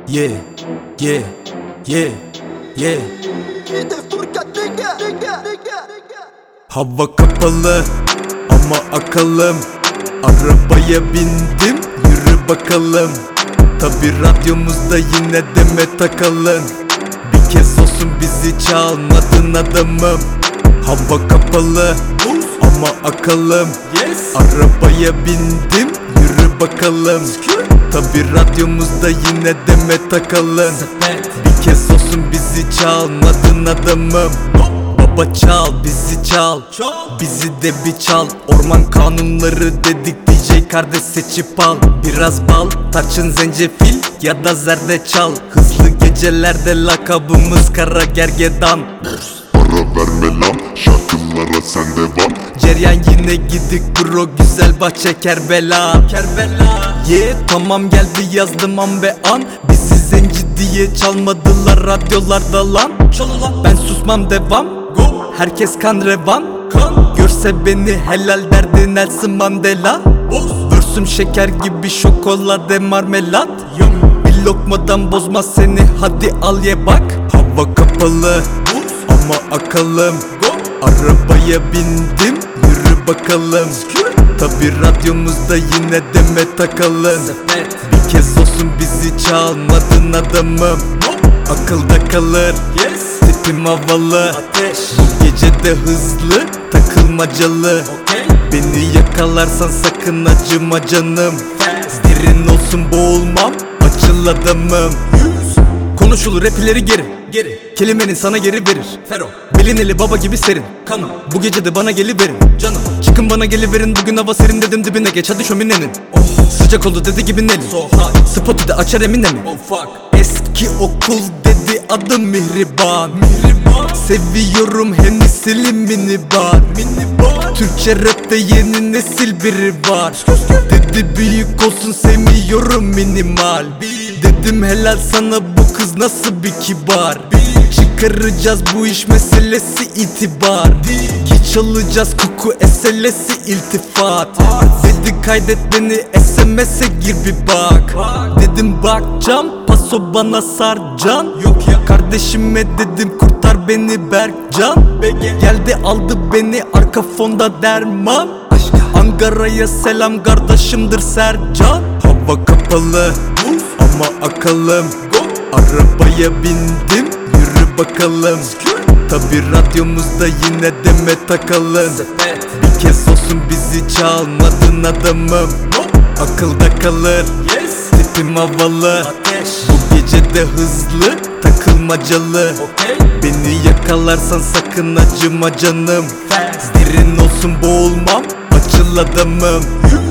Yeah, yeah, yeah, yeah. Hava kapalı ama akalım. Arabaya bindim, yürü bakalım. Tabi radyomuzda yine Demet Akalın. Bir kez olsun bizi çalmadın adamım. Hava kapalı ama akalım. Arabaya bindim, yürü bakalım. Tabi radyomuzda yine Demet Akalın. Bir kez olsun bizi çalmadın adamım. Baba çal, bizi çal, bizi de bir çal. Orman kanunları dedik, DJ kardeş seçip al. Biraz bal, tarçın, zencefil ya da zerdeçal. Hızlı gecelerde lakabımız Kara Gergedan. Para verme lan, şarkılara sen devam. Ceryan yine gidik bro, güzel bahçe Kerbela. Yeah, tamam geldi yazdım an ve an. Bizi zenci diye çalmadılar radyolarda lan. Ben susmam devam. Herkes kan revan. Görse beni helal derdi Nelson Mandela. Vürsüm şeker gibi şokolade marmelat. Bir lokmadan bozmaz seni, hadi al ye bak. Hava kapalı ama akalım. Arabaya bindim, yürü bakalım. Tabi radyomuzda yine Demet Akalın. Bir kez olsun bizi çalmadın adamım. Akılda kalır, tipim havalı. Bu gece de hızlı, takılmacalı. Beni yakalarsan sakın acıma canım. Derin olsun boğulmam, açıl adamım. Konuşulur rap ileri geri. Kelimenin sana geri verir. Belin eli baba gibi serin. Kanım bu gece de bana geliverin. Canım çıkın bana geliverin. Bugün hava serin dedim, dibine geç hadi şöminenin. Sıcak oldu dedi gibi Nelly. Spotu da açar Emine mi? Eski okul dedi adım Mihriban. Seviyorum Hennessy'li minibar. Türkçe rapte yeni nesil biri var. Dedi büyük olsun sevmiyorum minimal. Dedim helal sana, bu kız nasıl bir kibar. Çıkaracağız bu iş meselesi itibar. Ki çalacağız koku eselesi iltifat. Dedi kaydet beni SMS'e gir bir bak. Dedim bakcam paso bana sarcan. Kardeşime dedim kurtar beni Berkcan. Geldi aldı beni arka fonda derman. Ankara'ya selam kardeşimdir Sercan. Hava kapalı ama akalım. Arabaya bindim, yürü bakalım. Tabi radyomuzda yine Demet Akalın. Bir kez olsun bizi çalmadın adamım. Akılda kalır, tipim havalı. Bu gece de hızlı, takılmacalı. Beni yakalarsan sakın acıma canım. Derin olsun boğulmam, açıl adamım.